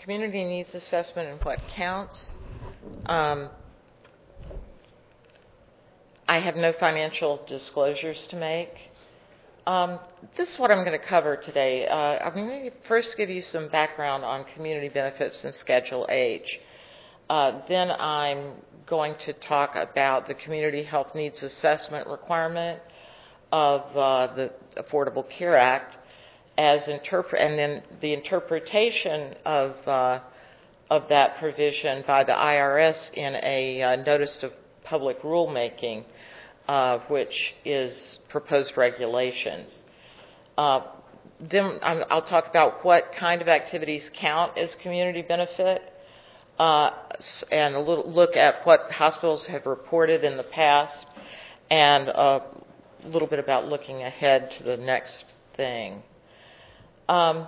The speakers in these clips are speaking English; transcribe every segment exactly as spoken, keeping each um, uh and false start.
community needs assessment and what counts. Um, I have no financial disclosures to make. Um, this is what I'm going to cover today. Uh, I'm going to first give you some background on community benefits and Schedule H. Uh, then I'm going to talk about the Community Health Needs Assessment requirement of uh, the Affordable Care Act, as interpret, and then the interpretation of uh, of that provision by the I R S in a uh, notice of public rulemaking, uh, which is proposed regulations. Uh, then I'm, I'll talk about what kind of activities count as community benefit, uh, and a little look at what hospitals have reported in the past, and a little bit about looking ahead to the next thing. Um,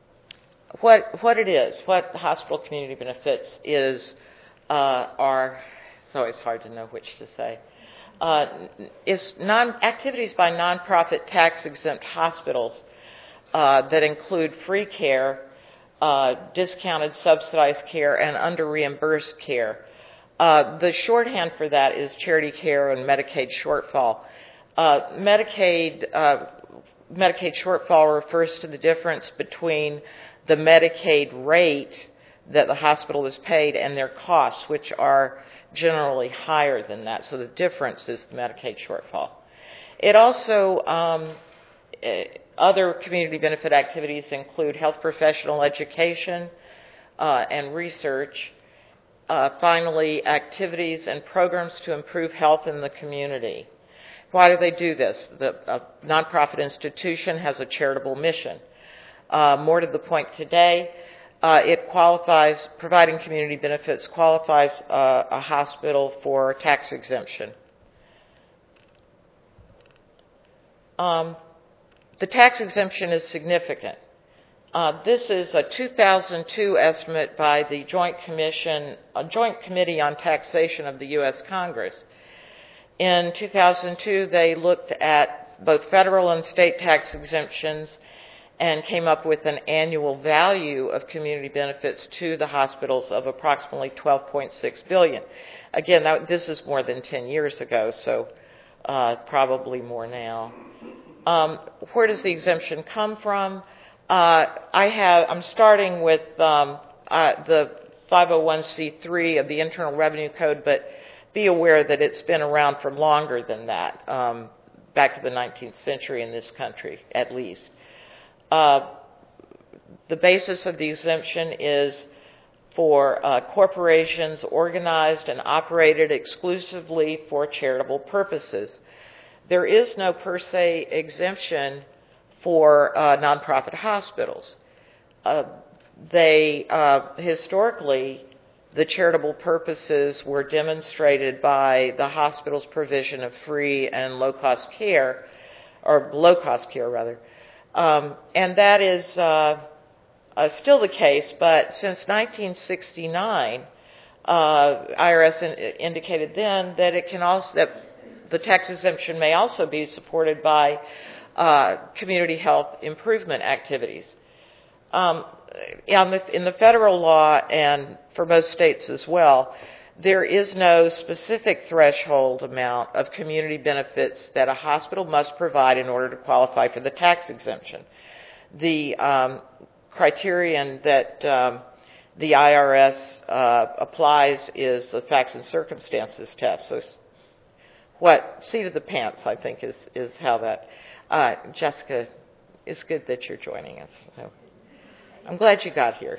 what what it is, what hospital community benefits is, uh, are, it's always hard to know which to say, uh, is non activities by nonprofit tax-exempt hospitals uh, that include free care, uh, discounted subsidized care, and under-reimbursed care. Uh, the shorthand for that is charity care and Medicaid shortfall. Uh, Medicaid uh, Medicaid shortfall refers to the difference between the Medicaid rate that the hospital is paid and their costs, which are generally higher than that. So the difference is the Medicaid shortfall. It also, um, other community benefit activities include health professional education uh, and research. Uh, finally, activities and programs to improve health in the community. Why do they do this? The uh, nonprofit institution has a charitable mission. Uh, more to the point today, uh, it qualifies, providing community benefits qualifies uh, a hospital for tax exemption. Um, the tax exemption is significant. Uh, this is a two thousand two estimate by the Joint Commission, a Joint Committee on Taxation of the U S Congress. In two thousand two, they looked at both federal and state tax exemptions and came up with an annual value of community benefits to the hospitals of approximately twelve point six billion dollars. Again, that, this is more than ten years ago, so uh, probably more now. Um, where does the exemption come from? Uh, I have, I'm starting with um, uh, the five oh one c three of the Internal Revenue Code, but be aware that it's been around for longer than that, um, back to the nineteenth century in this country, at least. Uh, the basis of the exemption is for uh, corporations organized and operated exclusively for charitable purposes. There is no per se exemption for uh, nonprofit hospitals. Uh, they uh, historically, the charitable purposes were demonstrated by the hospital's provision of free and low-cost care, or low-cost care, rather. Um, and that is uh, uh, still the case, but since nineteen sixty-nine, uh, I R S in, indicated then that it can also, that the tax exemption may also be supported by uh, community health improvement activities. Um, in, the, in the federal law, and for most states as well, there is no specific threshold amount of community benefits that a hospital must provide in order to qualify for the tax exemption. The um, criterion that um, the I R S uh, applies is the facts and circumstances test. So what seat of the pants, I think, is, is how that. Uh, Jessica, it's good that you're joining us. So I'm glad you got here.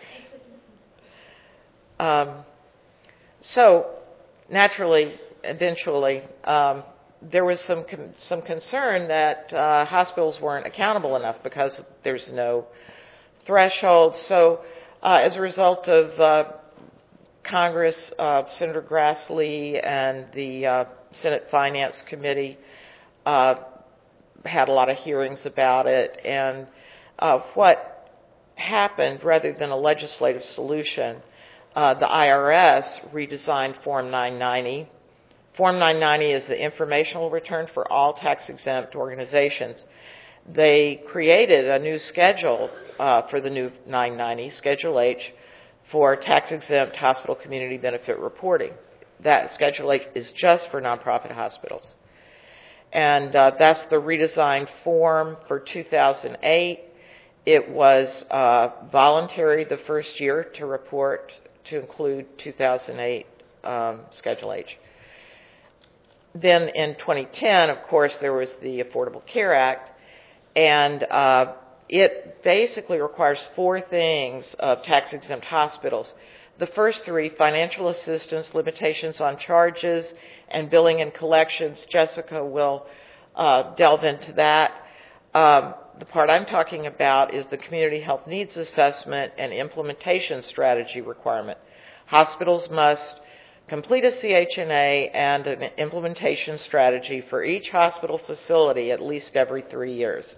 Um, so, naturally, eventually, um, there was some con- some concern that uh, hospitals weren't accountable enough because there's no threshold. So, uh, as a result of uh, Congress, uh, Senator Grassley and the uh, Senate Finance Committee uh, had a lot of hearings about it, and uh, what happened, rather than a legislative solution, uh, the I R S redesigned Form nine ninety. Form nine ninety is the informational return for all tax-exempt organizations. They created a new schedule uh, for the new nine ninety, Schedule H, for tax-exempt hospital community benefit reporting. That Schedule H is just for nonprofit hospitals. And uh, that's the redesigned form for two thousand eight. It was uh, voluntary the first year to report to include two thousand eight um, Schedule H. Then in twenty ten, of course, there was the Affordable Care Act, and uh, it basically requires four things of tax-exempt hospitals. The first three, financial assistance, limitations on charges, and billing and collections. Jessica will uh, delve into that. Um, the part I'm talking about is the community health needs assessment and implementation strategy requirement. Hospitals must complete a C H N A and an implementation strategy for each hospital facility at least every three years.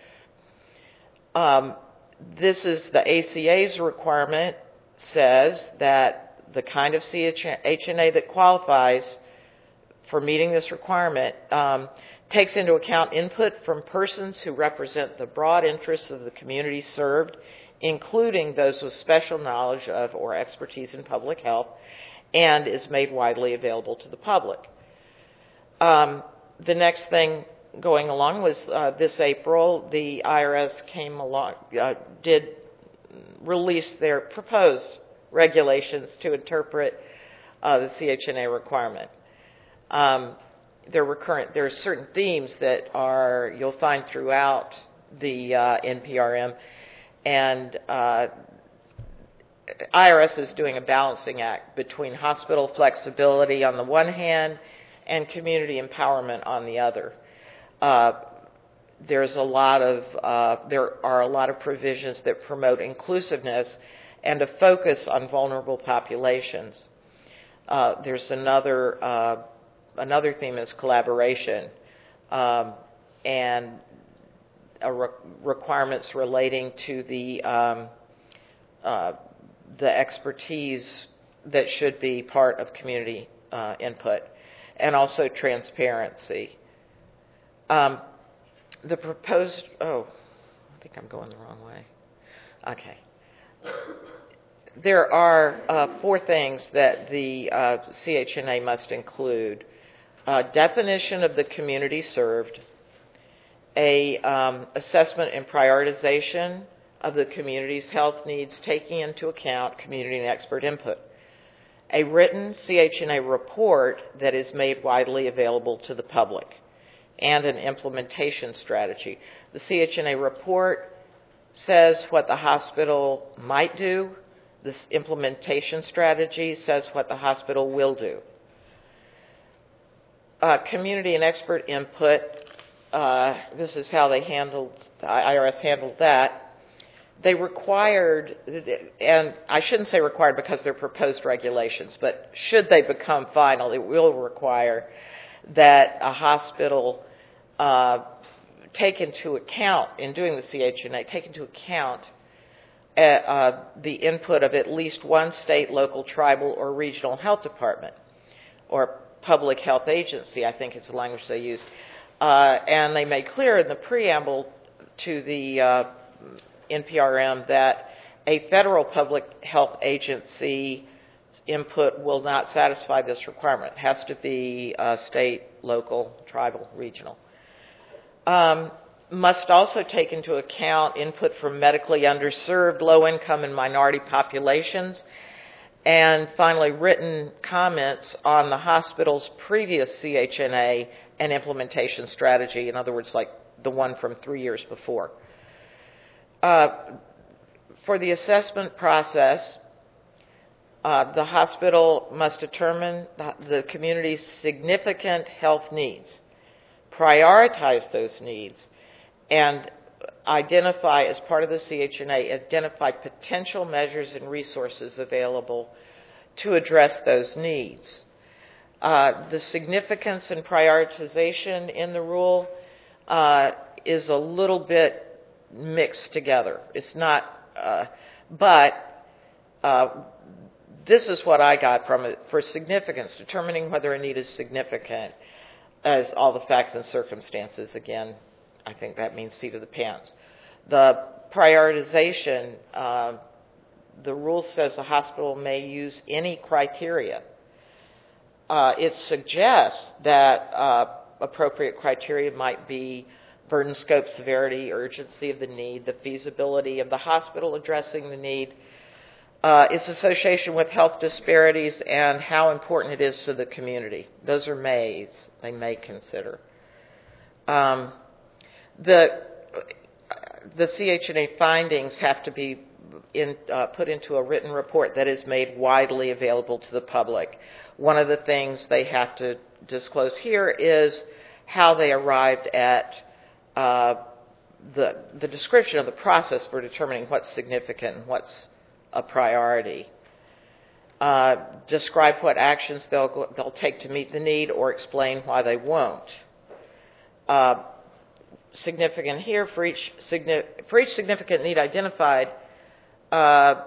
Um, this is the A C A's requirement. Says that the kind of C H N A that qualifies for meeting this requirement um, takes into account input from persons who represent the broad interests of the community served, including those with special knowledge of or expertise in public health, and is made widely available to the public. Um, the next thing going along was uh, this April, the I R S came along, uh, did release their proposed regulations to interpret uh, the C H N A requirement. Um, there were current, there are certain themes that are you'll find throughout the uh, N P R M, and uh, I R S is doing a balancing act between hospital flexibility on the one hand and community empowerment on the other. Uh, There's a lot of uh, there are a lot of provisions that promote inclusiveness and a focus on vulnerable populations. Uh, there's another uh, another theme is collaboration um, and uh, re- requirements relating to the um, uh, the expertise that should be part of community uh, input, and also transparency. Um, The proposed, oh, I think I'm going the wrong way. Okay. There are uh, four things that the uh, C H N A must include. Uh, definition of the community served, a um, assessment and prioritization of the community's health needs taking into account community and expert input, a written C H N A report that is made widely available to the public, and an implementation strategy. The C H N A report says what the hospital might do. This implementation strategy says what the hospital will do. Uh, community and expert input, uh, this is how they handled, I R S handled that. They required, and I shouldn't say required because they're proposed regulations, but should they become final, it will require that a hospital uh, take into account, in doing the C H N A, take into account uh, uh, the input of at least one state, local, tribal, or regional health department, or public health agency, I think is the language they used. Uh, and they made clear in the preamble to the uh, N P R M that a federal public health agency input will not satisfy this requirement. It has to be uh, state, local, tribal, regional. Um, must also take into account input from medically underserved, low-income, and minority populations. And finally, written comments on the hospital's previous C H N A and implementation strategy, in other words, like the one from three years before. Uh, for the assessment process, uh, the hospital must determine the, the community's significant health needs, prioritize those needs, and identify, as part of the C H N A, identify potential measures and resources available to address those needs. Uh, the significance and prioritization in the rule uh, is a little bit mixed together. It's not, uh, but uh, this is what I got from it. For significance, determining whether a need is significant as all the facts and circumstances. Again, I think that means seat of the pants. The prioritization, uh, the rule says the hospital may use any criteria. Uh, it suggests that uh, appropriate criteria might be burden, scope, severity, urgency of the need, the feasibility of the hospital addressing the need, uh, its association with health disparities, and how important it is to the community. Those are mays they may consider. Um, the the C H N A findings have to be in, uh, put into a written report that is made widely available to the public. One of the things they have to disclose here is how they arrived at uh, the the description of the process for determining what's significant and what's a priority. Uh, describe what actions they'll they'll take to meet the need, or explain why they won't. Uh, significant here for each for each significant need identified. Uh,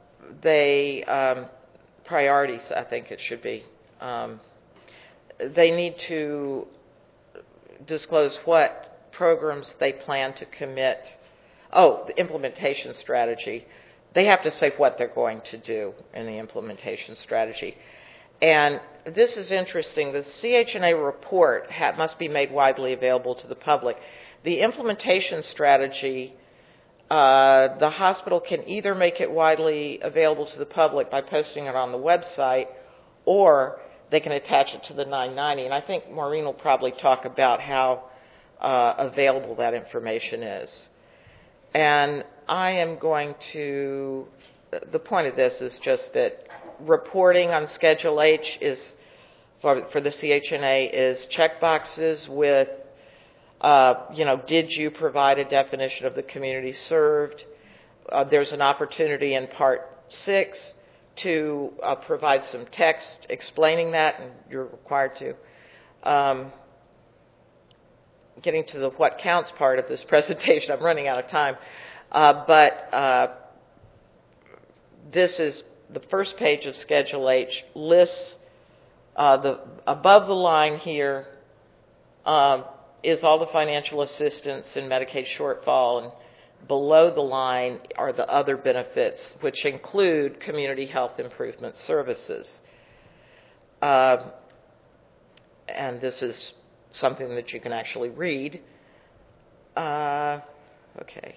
they um, priorities, I think it should be. Um, they need to disclose what programs they plan to commit. Oh, the implementation strategy. They have to say what they're going to do in the implementation strategy. And this is interesting. The C H N A report ha- must be made widely available to the public. The implementation strategy, uh, the hospital can either make it widely available to the public by posting it on the website, or they can attach it to the nine ninety. And I think Maureen will probably talk about how uh, available that information is. And I am going to, the point of this is just that reporting on Schedule H is, for, for the C H N A, is checkboxes with, uh, you know, did you provide a definition of the community served? Uh, there's an opportunity in Part six to uh, provide some text explaining that, and you're required to. Um, getting to the what counts part of this presentation, I'm running out of time. Uh, but uh, this is the first page of Schedule H, lists uh, the above the line here um, is all the financial assistance and Medicaid shortfall, and below the line are the other benefits, which include community health improvement services. Uh, and this is something that you can actually read. Uh, okay.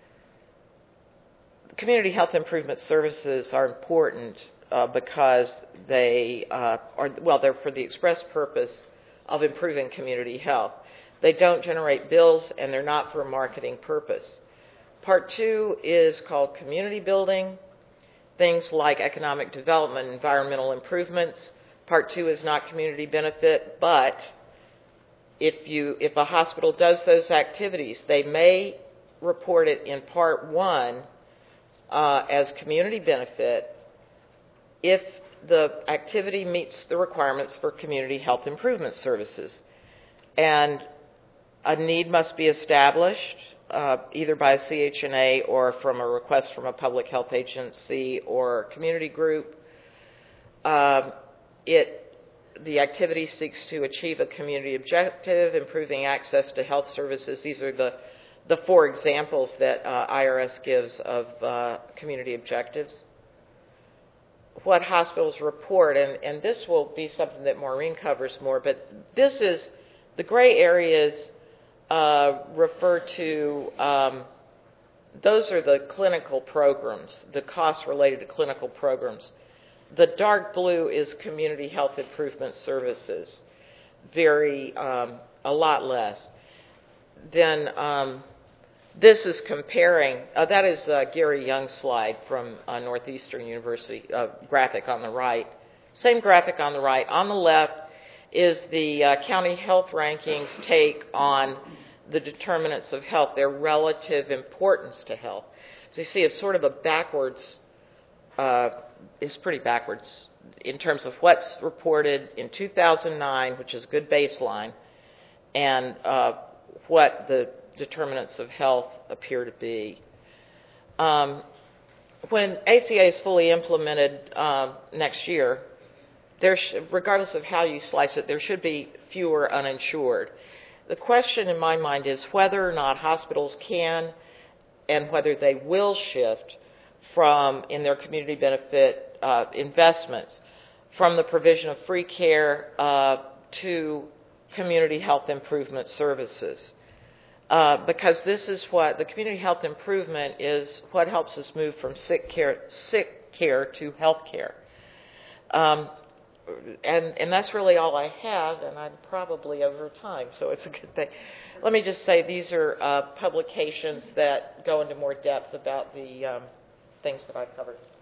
Community health improvement services are important uh, because they uh, are, well, they're for the express purpose of improving community health. They don't generate bills, and they're not for a marketing purpose. Part two is called community building, things like economic development, environmental improvements. Part two is not community benefit, but if you if a hospital does those activities, they may report it in Part one uh, as community benefit if the activity meets the requirements for community health improvement services. And a need must be established uh, either by a C H N A or from a request from a public health agency or community group. Um, it The activity seeks to achieve a community objective, improving access to health services. These are the, the four examples that uh, I R S gives of uh, community objectives. What hospitals report, and, and this will be something that Maureen covers more, but this is, the gray areas uh, refer to, um, those are the clinical programs, the costs related to clinical programs. The dark blue is community health improvement services, very, um, a lot less. Then um, this is comparing, uh, that is uh, Gary Young's slide from uh, Northeastern University, uh, graphic on the right. Same graphic on the right. On the left is the uh, county health rankings take on the determinants of health, their relative importance to health. So you see it's sort of a backwards Uh, is pretty backwards in terms of what's reported in two thousand nine, which is a good baseline, and uh, what the determinants of health appear to be. Um, when A C A is fully implemented uh, next year, there sh- regardless of how you slice it, there should be fewer uninsured. The question in my mind is whether or not hospitals can and whether they will shift from in their community benefit uh, investments, from the provision of free care uh, to community health improvement services. Uh, because this is what the community health improvement is, what helps us move from sick care, sick care to health care. Um, and, and that's really all I have, and I'm probably over time, so it's a good thing. Let me just say these are uh, publications that go into more depth about the um, things that I've covered.